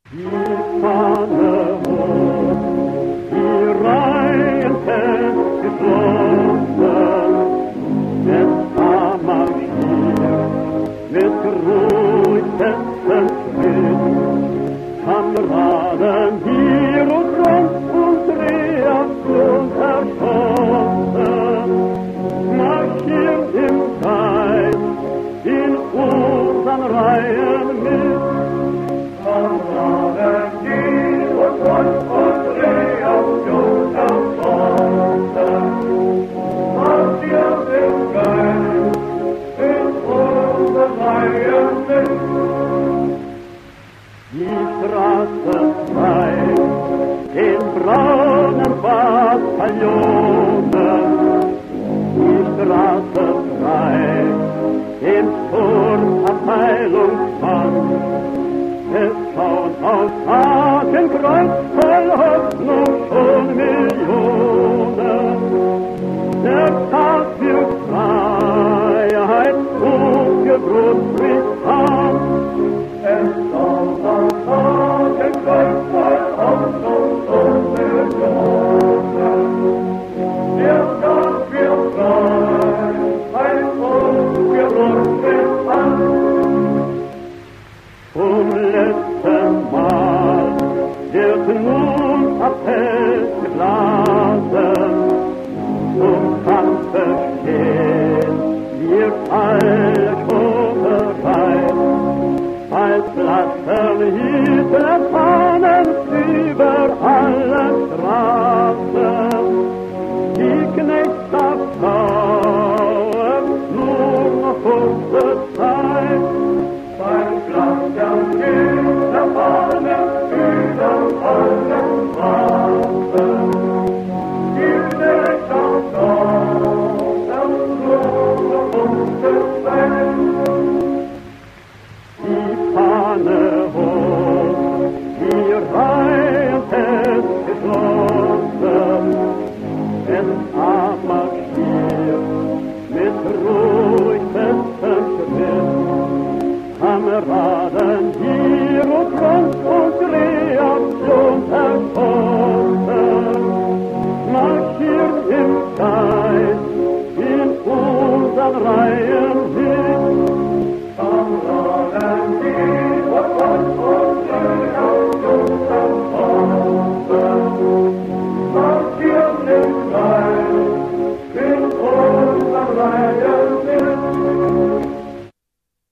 Die Fahne hoch, die Reihen fest geschlossen, es marschiert mit ruhig festem Schritt. Kameraden hier und dort und Reaktion erschossen, marschiert im Geist in unseren Reihen mit. Kameraden hier und dort und Reaktion erschossen, marschiert im Geist in unseren Reihen mit. Die Straße zeigt den braunen Bataillonen, die Straße zeigt den Sturmabteilungsmann. Es schaut auf Hakenkreuz voll Hoffnung schon Millionen. Der Tag für Freiheit hochgebrot bricht an. Es schaut auf Hakenkreuz voll Hoffnung schon Millionen. Der Tag für Freiheit hochgebrot bricht an. Zum letzten Mal wird nun Appell geblasen. Zum Kampfe stehen wir alle schon bereit. Bald lassen Hitler Fahnen über alle Straßen. Die Knechtsabtauer nur noch kurze Zeit. Beim Glanz der Hitlerfahnen über alle Straßen. Die Knechtsabtauer nur noch kurze Zeit. Die Fahne hoch, die Reihen fest geschlossen, es marschiert mit ruhig festem Schritt. Kameraden hier und dort und Reaktion erschossen, marschiert im Geist in unseren Reihen.